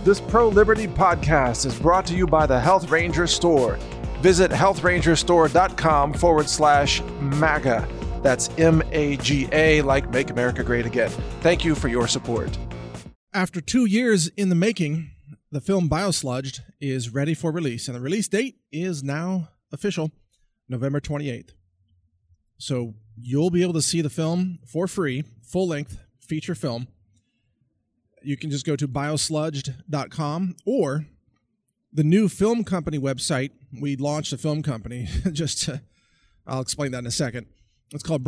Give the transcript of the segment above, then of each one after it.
This pro-liberty podcast is brought to you by the Health Ranger Store. Visit healthrangerstore.com/MAGA. That's MAGA, like Make America Great Again. Thank you for your support. After 2 years in the making, the film Biosludged is ready for release, and the release date is now official, November 28th. So you'll be able to see the film for free, full-length feature film. You can just go to biosludged.com or the new film company website. We launched a film company. I'll explain that in a second. It's called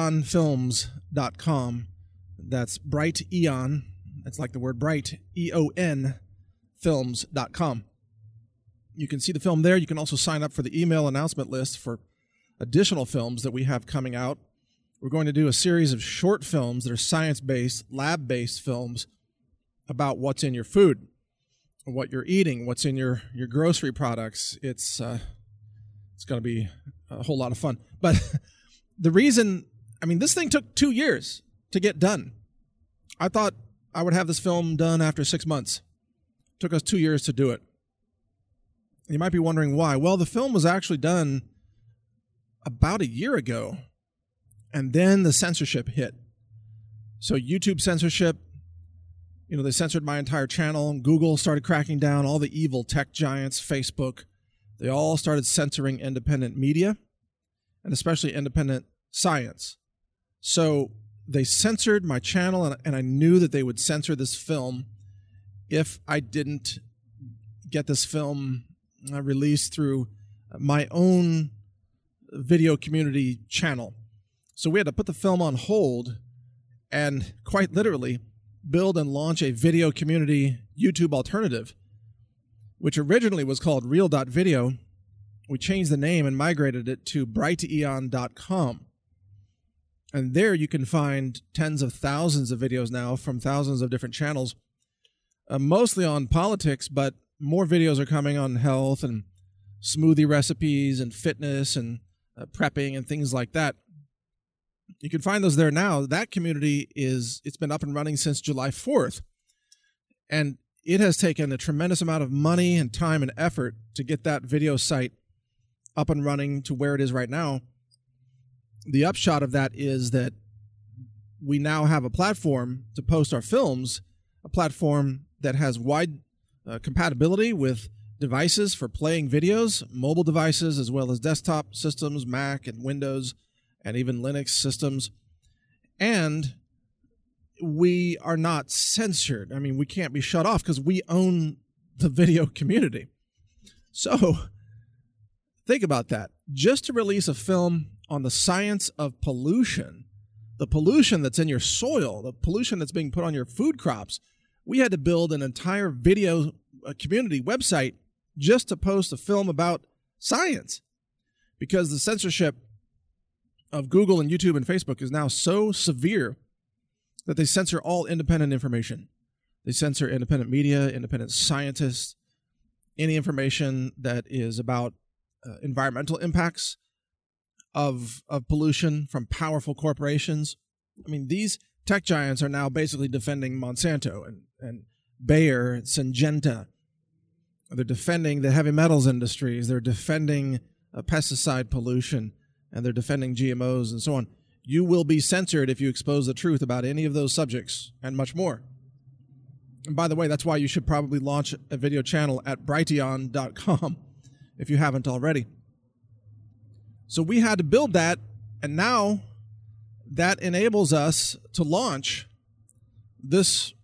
brighteonfilms.com. That's Bright Eon. That's like the word bright, EON, films.com. You can see the film there. You can also sign up for the email announcement list for additional films that we have coming out. We're going to do a series of short films that are science-based, lab-based films about what's in your food, what you're eating, what's in your grocery products. It's going to be a whole lot of fun. But the reason, this thing took 2 years to get done. I thought I would have this film done after 6 months. It took us 2 years to do it. You might be wondering why. Well, the film was actually done about a year ago, and then the censorship hit. So YouTube censorship, they censored my entire channel. Google started cracking down. All the evil tech giants, Facebook, they all started censoring independent media, and especially independent science. So they censored my channel, and I knew that they would censor this film if I didn't get this film released through my own video community channel. So we had to put the film on hold and quite literally build and launch a video community YouTube alternative, which originally was called Real.video. We changed the name and migrated it to brighteon.com. And there you can find tens of thousands of videos now from thousands of different channels, mostly on politics, but more videos are coming on health and smoothie recipes and fitness and prepping and things like that. You can find those there now. That community it's been up and running since July 4th. And it has taken a tremendous amount of money and time and effort to get that video site up and running to where it is right now. The upshot of that is that we now have a platform to post our films, a platform that has wide compatibility with devices for playing videos, mobile devices, as well as desktop systems, Mac and Windows, and even Linux systems. And we are not censored. We can't be shut off because we own the video community. So think about that. Just to release a film on the science of pollution, the pollution that's in your soil, the pollution that's being put on your food crops, we had to build an entire video community website just to post a film about science, because the censorship of Google and YouTube and Facebook is now so severe that they censor all independent information. They censor independent media, independent scientists, any information that is about environmental impacts of pollution from powerful corporations. These tech giants are now basically defending Monsanto and Bayer, Syngenta. They're defending the heavy metals industries. They're defending pesticide pollution, and they're defending GMOs and so on. You will be censored if you expose the truth about any of those subjects and much more. And by the way, that's why you should probably launch a video channel at brighteon.com if you haven't already. So we had to build that, and now that enables us to launch this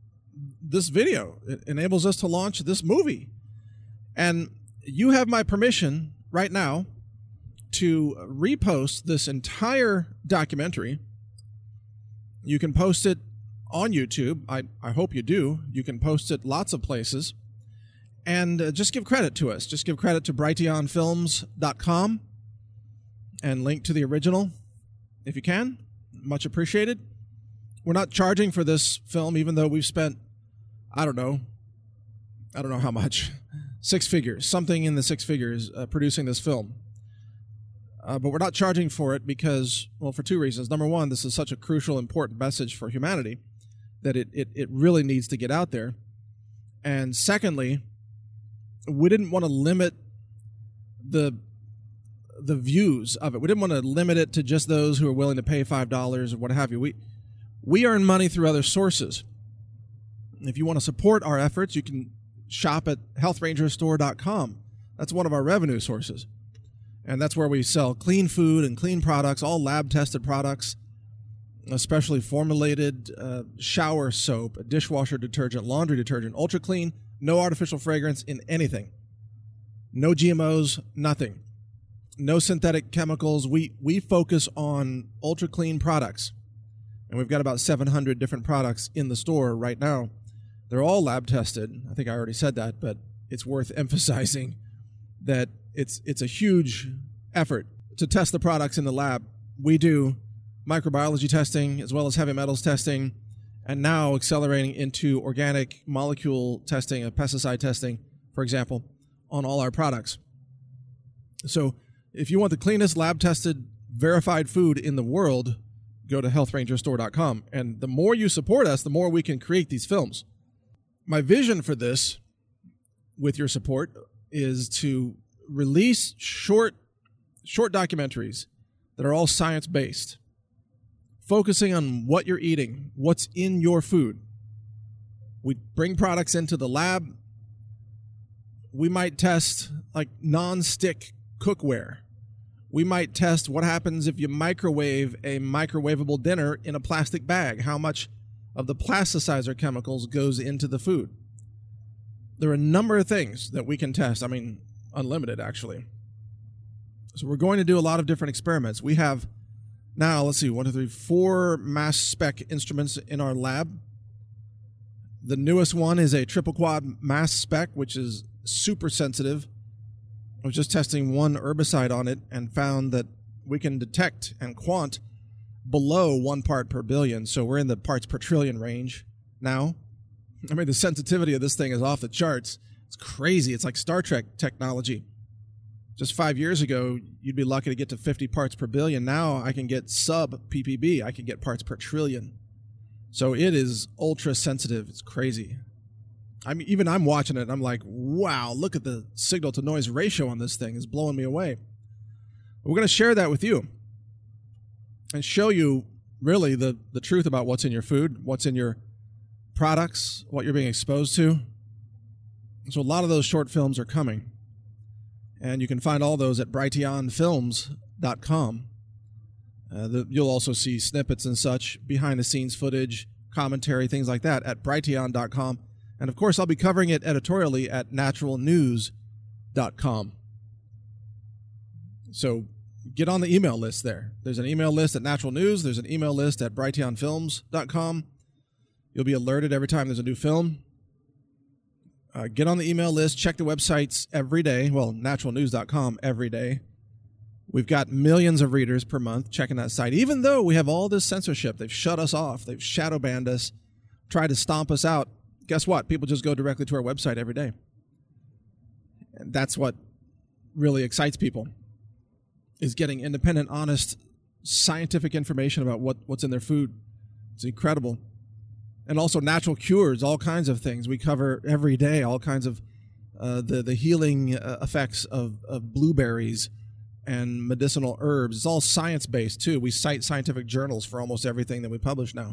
video. It enables us to launch this movie. And you have my permission right now to repost this entire documentary. You can post it on YouTube. I hope you do. You can post it lots of places. And just give credit to us. Just give credit to brighteonfilms.com and link to the original if you can. Much appreciated. We're not charging for this film, even though we've spent, I don't know how much, 6 figures, something in the 6 figures producing this film. But we're not charging for it because, well, for 2 reasons. Number one, this is such a crucial, important message for humanity that it really needs to get out there. And secondly, we didn't want to limit the views of it. We didn't want to limit it to just those who are willing to pay $5 or what have you. We earn money through other sources. If you want to support our efforts, you can shop at healthrangerstore.com. That's one of our revenue sources. And that's where we sell clean food and clean products, all lab-tested products, especially formulated shower soap, dishwasher detergent, laundry detergent, ultra clean, no artificial fragrance in anything. No GMOs, nothing. No synthetic chemicals. We focus on ultra clean products. And we've got about 700 different products in the store right now. They're all lab tested. I think I already said that, but it's worth emphasizing that it's a huge effort to test the products in the lab. We do microbiology testing as well as heavy metals testing, and now accelerating into organic molecule testing and pesticide testing, for example, on all our products. So if you want the cleanest lab-tested, verified food in the world, go to healthrangerstore.com. And the more you support us, the more we can create these films. My vision for this, with your support, is to release short documentaries that are all science-based, focusing on what you're eating, what's in your food. We bring products into the lab. We might test like non-stick cookware. We might test what happens if you microwave a microwavable dinner in a plastic bag. How much of the plasticizer chemicals goes into the food? There are a number of things that we can test. I mean, unlimited, actually. So we're going to do a lot of different experiments. We have now, let's see, 4 mass spec instruments in our lab. The newest one is a triple quad mass spec, which is super sensitive. I was just testing one herbicide on it and found that we can detect and quant below 1 part per billion. So we're in the parts per trillion range now. I mean, the sensitivity of this thing is off the charts. It's crazy. It's like Star Trek technology. Just 5 years ago, you'd be lucky to get to 50 parts per billion. Now I can get sub ppb. I can get parts per trillion. So it is ultra sensitive. It's crazy. I'm watching it and I'm like, wow, look at the signal to noise ratio on this thing. It's blowing me away. We're going to share that with you and show you really the truth about what's in your food, what's in your products, what you're being exposed to. So a lot of those short films are coming. And you can find all those at brighteonfilms.com. You'll also see snippets and such, behind-the-scenes footage, commentary, things like that at brighteon.com. And, of course, I'll be covering it editorially at naturalnews.com. So get on the email list there. There's an email list at Natural News. There's an email list at brighteonfilms.com. You'll be alerted every time there's a new film. Get on the email list. Check the websites every day. Well, naturalnews.com every day. We've got millions of readers per month checking that site. Even though we have all this censorship, they've shut us off. They've shadow banned us, tried to stomp us out. Guess what? People just go directly to our website every day. And that's what really excites people, is getting independent, honest, scientific information about what's in their food. It's incredible. And also natural cures, all kinds of things. We cover every day all kinds of the healing effects of blueberries and medicinal herbs. It's all science-based, too. We cite scientific journals for almost everything that we publish now.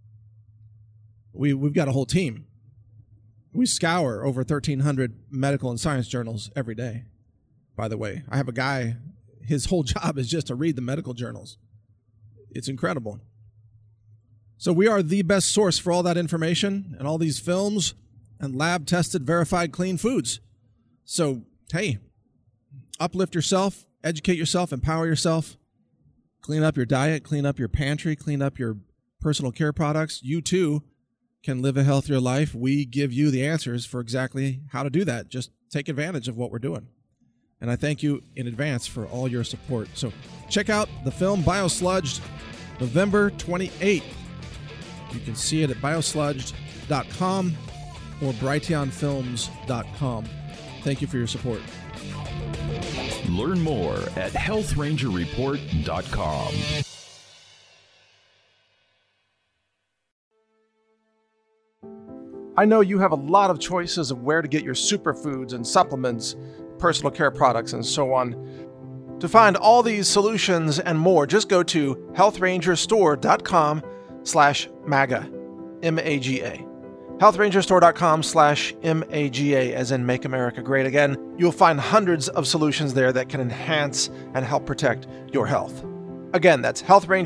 We've got a whole team. We scour over 1,300 medical and science journals every day, by the way. I have a guy, his whole job is just to read the medical journals. It's incredible. So we are the best source for all that information and all these films and lab-tested, verified, clean foods. So, hey, uplift yourself, educate yourself, empower yourself, clean up your diet, clean up your pantry, clean up your personal care products. You, too, can live a healthier life. We give you the answers for exactly how to do that. Just take advantage of what we're doing. And I thank you in advance for all your support. So check out the film Biosludged, November 28th. You can see it at biosludged.com or brighteonfilms.com. Thank you for your support. Learn more at healthrangerreport.com. I know you have a lot of choices of where to get your superfoods and supplements, personal care products, and so on. To find all these solutions and more, just go to healthrangerstore.com/MAGA, M-A-G-A. healthrangerstore.com/MAGA, as in Make America Great Again. You'll find hundreds of solutions there that can enhance and help protect your health. Again, that's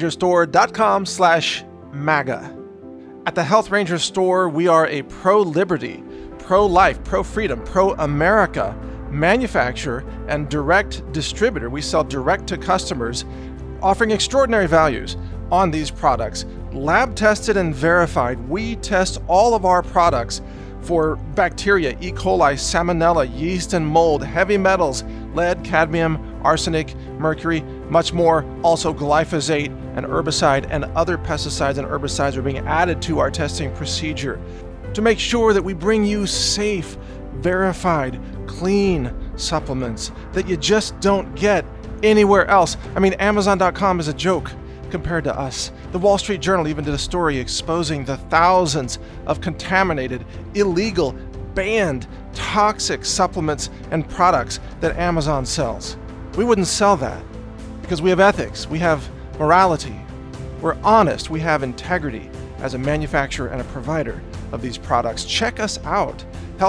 healthrangerstore.com/MAGA. At the Health Ranger Store, we are a pro-liberty, pro-life, pro-freedom, pro-America manufacturer and direct distributor. We sell direct to customers, offering extraordinary values on these products. Lab tested and verified. We test all of our products for bacteria, E. coli, salmonella, yeast and mold, heavy metals, lead, cadmium, arsenic, mercury, much more. Also glyphosate, and herbicide and other pesticides and herbicides are being added to our testing procedure to make sure that we bring you safe, verified, clean supplements that you just don't get anywhere else. I mean, Amazon.com is a joke compared to us. The Wall Street Journal even did a story exposing the thousands of contaminated, illegal, banned, toxic supplements and products that Amazon sells. We wouldn't sell that because we have ethics, we have morality, we're honest, we have integrity as a manufacturer and a provider of these products. Check us out,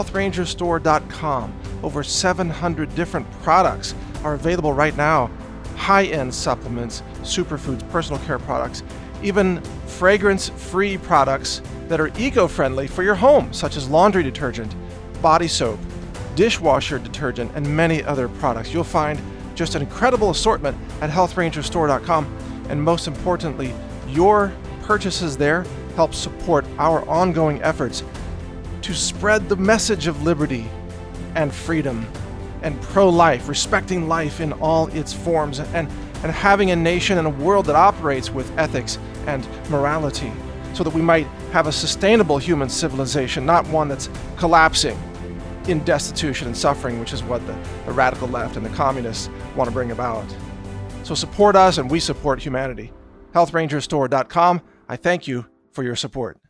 healthrangerstore.com. Over 700 different products are available right now. High-end supplements, superfoods, personal care products, even fragrance-free products that are eco-friendly for your home, such as laundry detergent, body soap, dishwasher detergent, and many other products. You'll find just an incredible assortment at healthrangerstore.com. And most importantly, your purchases there help support our ongoing efforts to spread the message of liberty and freedom and pro-life, respecting life in all its forms, and having a nation and a world that operates with ethics and morality, so that we might have a sustainable human civilization, not one that's collapsing in destitution and suffering, which is what the radical left and the communists want to bring about. So support us and we support humanity. healthrangerstore.com. I thank you for your support.